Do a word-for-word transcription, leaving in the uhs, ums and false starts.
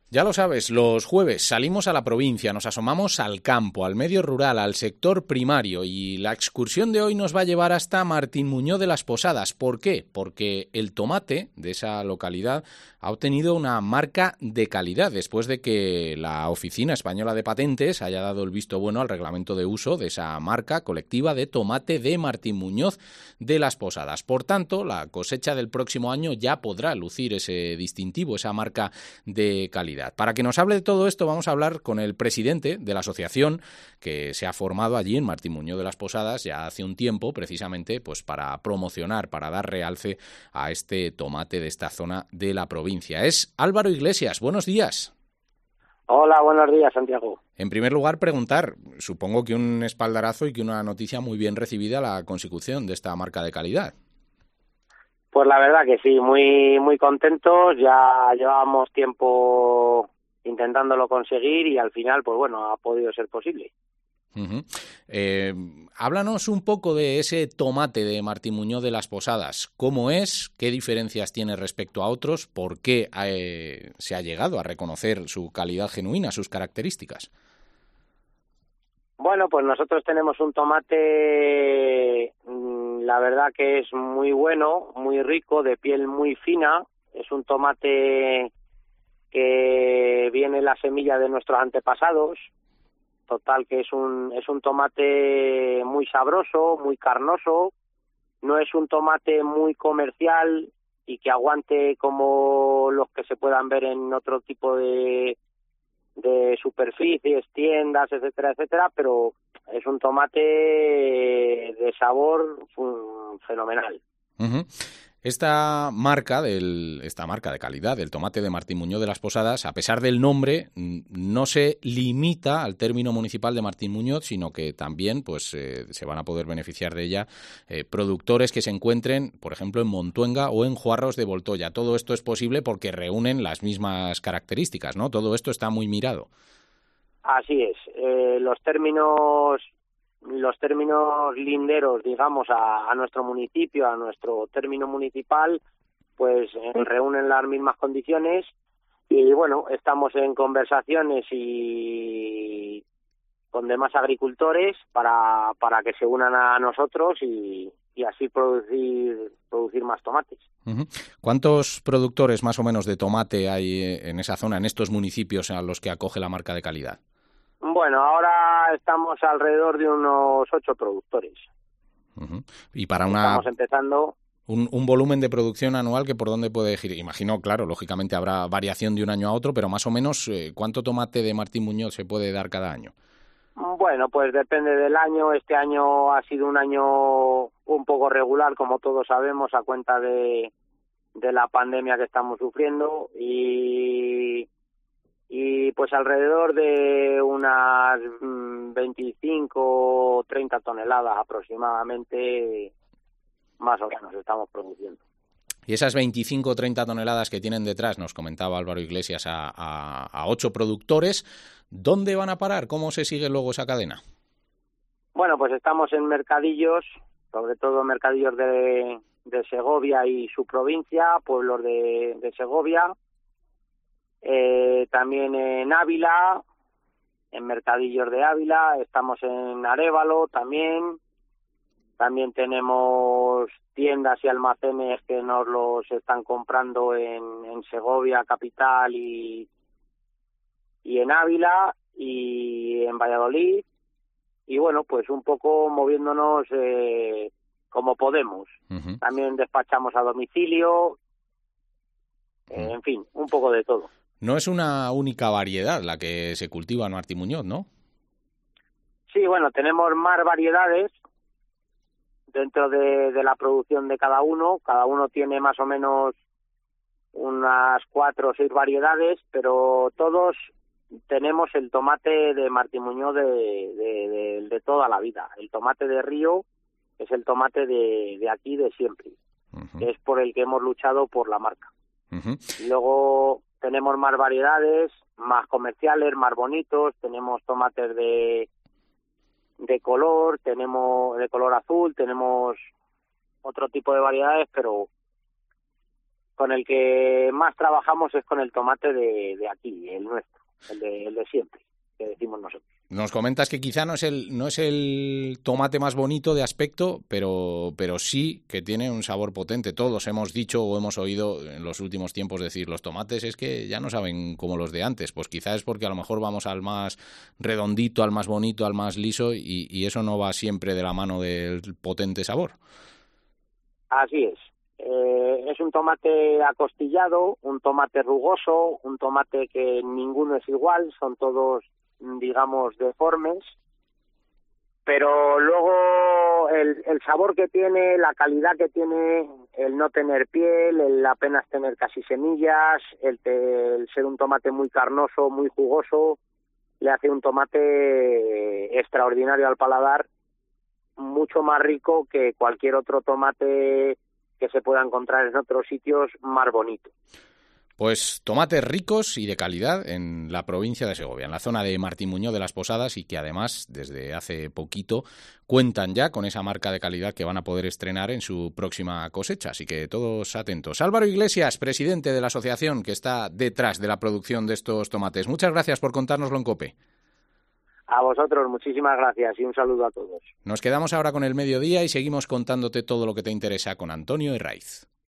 Ya lo sabes, los jueves salimos a la provincia, nos asomamos al campo, al medio rural, al sector primario y la excursión de hoy nos va a llevar hasta Martín Muñoz de las Posadas. ¿Por qué? Porque el tomate de esa localidad ha obtenido una marca de calidad después de que la Oficina Española de Patentes haya dado el visto bueno al reglamento de uso de esa marca colectiva de tomate de Martín Muñoz de las Posadas. Por tanto, la cosecha del próximo año ya podrá lucir ese distintivo, esa marca de calidad. Para que nos hable de todo esto vamos a hablar con el presidente de la asociación que se ha formado allí en Martín Muñoz de las Posadas ya hace un tiempo, precisamente pues para promocionar, para dar realce a este tomate de esta zona de la provincia. Es Álvaro Iglesias. Buenos días. Hola, buenos días, Santiago. En primer lugar, preguntar, supongo que un espaldarazo y que una noticia muy bien recibida la consecución de esta marca de calidad. Pues la verdad que sí, muy muy contentos, ya llevábamos tiempo intentándolo conseguir y al final, pues bueno, ha podido ser posible. Uh-huh. Eh, háblanos un poco de ese tomate de Martín Muñoz de las Posadas. ¿Cómo es? ¿Qué diferencias tiene respecto a otros? ¿Por qué eh, se ha llegado a reconocer su calidad genuina, sus características? Bueno, pues nosotros tenemos un tomate, la verdad que es muy bueno, muy rico, de piel muy fina. Es un tomate que viene la semilla de nuestros antepasados. Total, que es un es un tomate muy sabroso, muy carnoso. No es un tomate muy comercial y que aguante como los que se puedan ver en otro tipo de de superficies, tiendas, etcétera, etcétera, pero es un tomate de sabor fenomenal. Uh-huh. Esta marca del, esta marca de calidad del tomate de Martín Muñoz de las Posadas, a pesar del nombre, no se limita al término municipal de Martín Muñoz, sino que también pues eh, se van a poder beneficiar de ella eh, productores que se encuentren, por ejemplo, en Montuenga o en Juarros de Voltoya. Todo esto es posible porque reúnen las mismas características, ¿no? Todo esto está muy mirado. Así es. Eh, los términos los términos linderos, digamos, a, a nuestro municipio, a nuestro término municipal, pues eh, reúnen las mismas condiciones y, bueno, estamos en conversaciones y con demás agricultores para para que se unan a nosotros y, y así producir producir más tomates. Uh-huh. ¿Cuántos productores más o menos de tomate hay en esa zona, en estos municipios a los que acoge la marca de calidad? Bueno, ahora estamos alrededor de unos ocho productores. Uh-huh. Y para una... Estamos empezando... Un, un volumen de producción anual que por dónde puede girar. Imagino, claro, lógicamente habrá variación de un año a otro, pero más o menos, eh, ¿cuánto tomate de Martín Muñoz se puede dar cada año? Bueno, pues depende del año. Este año ha sido un año un poco regular, como todos sabemos, a cuenta de, de la pandemia que estamos sufriendo y... y pues alrededor de unas veinticinco o treinta toneladas aproximadamente, más o menos, estamos produciendo. Y esas veinticinco o treinta toneladas que tienen detrás, nos comentaba Álvaro Iglesias, a, a, a ocho productores, ¿dónde van a parar? ¿Cómo se sigue luego esa cadena? Bueno, pues estamos en mercadillos, sobre todo mercadillos de, de Segovia y su provincia, pueblos de, de Segovia, Eh, también en Ávila, en mercadillos de Ávila, estamos en Arévalo también, también tenemos tiendas y almacenes que nos los están comprando en, en Segovia capital y, y en Ávila y en Valladolid, y bueno, pues un poco moviéndonos eh, como podemos. Uh-huh. También despachamos a domicilio, eh, uh-huh. En fin, un poco de todo. No es una única variedad la que se cultiva en Martín Muñoz, ¿no? Sí, bueno, tenemos más variedades dentro de, de la producción de cada uno. Cada uno tiene más o menos unas cuatro o seis variedades, pero todos tenemos el tomate de Martín Muñoz de, de, de, de toda la vida. El tomate de río es el tomate de, de aquí de siempre, uh-huh. que es por el que hemos luchado por la marca. Uh-huh. Y luego tenemos más variedades, más comerciales, más bonitos. Tenemos tomates de de color, tenemos de color azul, tenemos otro tipo de variedades, pero con el que más trabajamos es con el tomate de, de aquí, el nuestro, el de, el de siempre, que decimos nosotros. Nos comentas que quizá no es el no es el tomate más bonito de aspecto, pero pero sí que tiene un sabor potente. Todos hemos dicho o hemos oído en los últimos tiempos decir, los tomates es que ya no saben como los de antes. Pues quizá es porque a lo mejor vamos al más redondito, al más bonito, al más liso, y, y eso no va siempre de la mano del potente sabor. Así es. Eh, es un tomate acostillado, un tomate rugoso, un tomate que ninguno es igual, son todos, digamos, deformes, pero luego el, el sabor que tiene, la calidad que tiene, el no tener piel, el apenas tener casi semillas, el, te, el ser un tomate muy carnoso, muy jugoso, le hace un tomate extraordinario al paladar, mucho más rico que cualquier otro tomate que se pueda encontrar en otros sitios, más bonito. Pues tomates ricos y de calidad en la provincia de Segovia, en la zona de Martín Muñoz de las Posadas, y que además desde hace poquito cuentan ya con esa marca de calidad que van a poder estrenar en su próxima cosecha. Así que todos atentos. Álvaro Iglesias, presidente de la asociación que está detrás de la producción de estos tomates. Muchas gracias por contárnoslo en COPE. A vosotros, muchísimas gracias y un saludo a todos. Nos quedamos ahora con el mediodía y seguimos contándote todo lo que te interesa con Antonio Herraiz.